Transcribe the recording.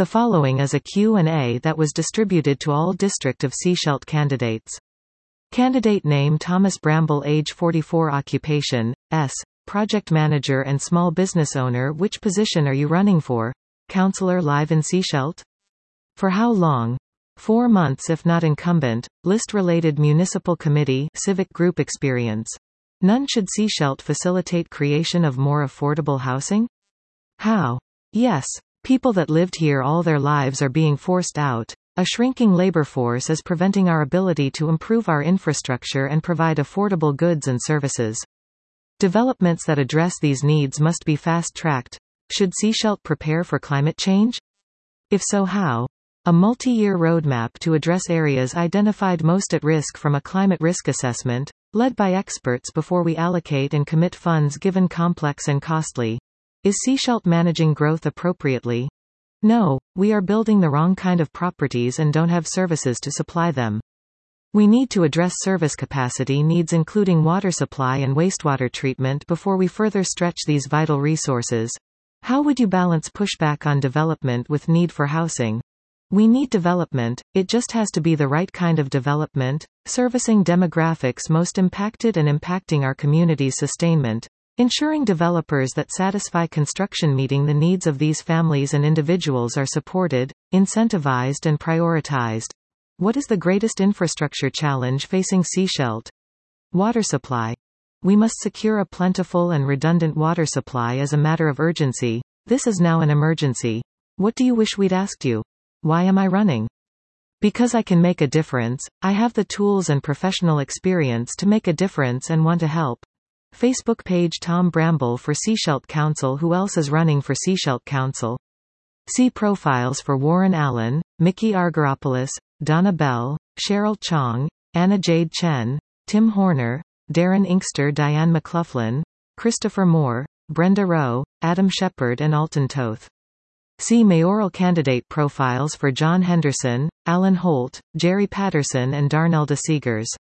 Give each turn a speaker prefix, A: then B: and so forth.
A: The following is a Q&A that was distributed to all District of Sechelt candidates. Candidate name: Thomas Bramble, age 44, occupation, S. Project manager and small business owner. Which position are you running for? Councillor live in Sechelt? For how long? 4 months if not incumbent. List related municipal committee, civic group experience. None. Should Sechelt facilitate creation of more affordable housing? How? Yes. People that lived here all their lives are being forced out. A shrinking labor force is preventing our ability to improve our infrastructure and provide affordable goods and services. Developments that address these needs must be fast-tracked. Should Sechelt prepare for climate change? If so, how? A multi-year roadmap to address areas identified most at risk from a climate risk assessment, led by experts before we allocate and commit funds given complex and costly. Is Sechelt managing growth appropriately? No, we are building the wrong kind of properties and don't have services to supply them. We need to address service capacity needs including water supply and wastewater treatment before we further stretch these vital resources. How would you balance pushback on development with need for housing? We need development, it just has to be the right kind of development, servicing demographics most impacted and impacting our community's sustainment, ensuring developers that satisfy construction meeting the needs of these families and individuals are supported, incentivized and prioritized. What is the greatest infrastructure challenge facing Sechelt? Water supply. We must secure a plentiful and redundant water supply as a matter of urgency. This is now an emergency. What do you wish we'd asked you? Why am I running? Because I can make a difference, I have the tools and professional experience to make a difference and want to help. Facebook page: Tom Bramble for Sechelt Council. Who else is running for Sechelt Council? See profiles for Warren Allen, Mickey Argyropoulos, Donna Bell, Cheryl Chong, Anna Jade Chen, Tim Horner, Darren Inkster, Diane McLaughlin, Christopher Moore, Brenda Rowe, Adam Shepard and Alton Toth. See mayoral candidate profiles for John Henderson, Alan Holt, Jerry Patterson and Darnell de Seegers.